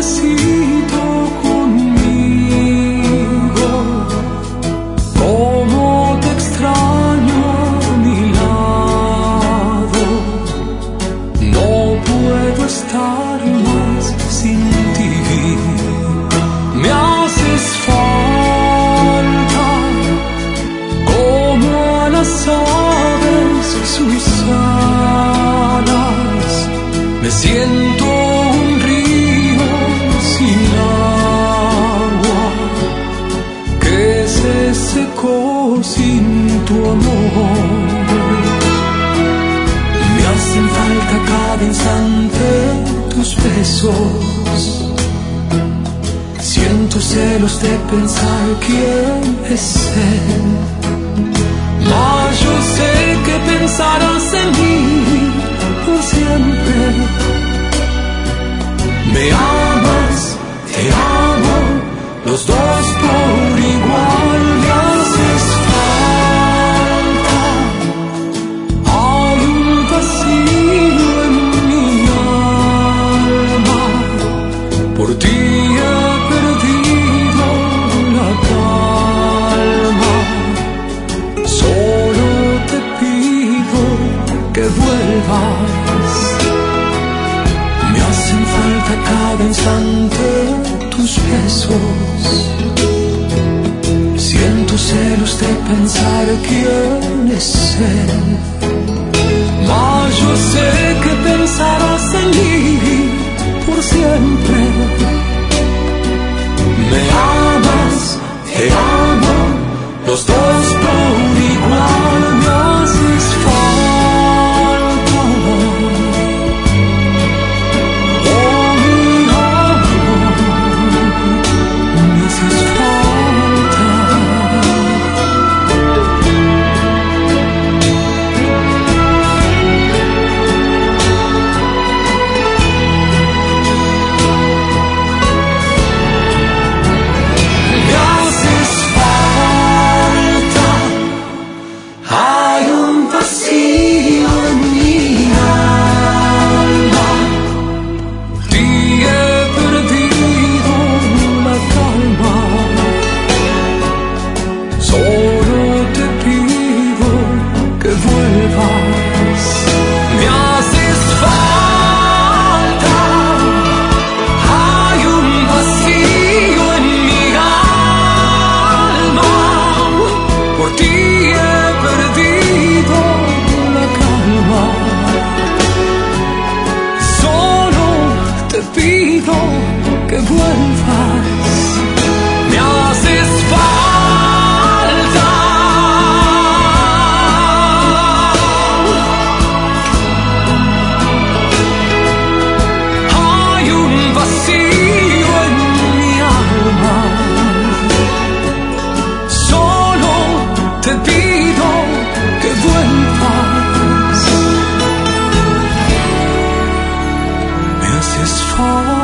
besito conmigo, como te extraño a mi lado. No puedo estar más sin ti. Me haces falta como a las aves sus alas. Me siento un río sin agua que se secó sin tu amor. Me hacen falta cada instante tus besos. Siento celos de pensar quién es él. Mas yo sé que pensarás en mí por siempre. Me amas, te amo, los dos por igual. Me haces falta. Hay un vacío en mi alma. Por ti he perdido la calma. Solo te pido que vuelvas. Me hacen falta cada instante tus besos. Siento celos de pensar quién es él. Mas yo sé que pensarás en mí por siempre. Me amas, te amo, los dos por igual. Me haces falta. Oh, mi amor, me haces falta. Me haces falta. Hay un vacío en mi alma. Ti he perdido la calma. Solo te pido que vuelvas. Me haces falta. Hay un vacío en mi alma. Por ti he perdido la calma. Solo te pido que vuelvas. Me haces falta. Hay un vacío en mi alma. Solo te pido que vuelvas. Me haces falta.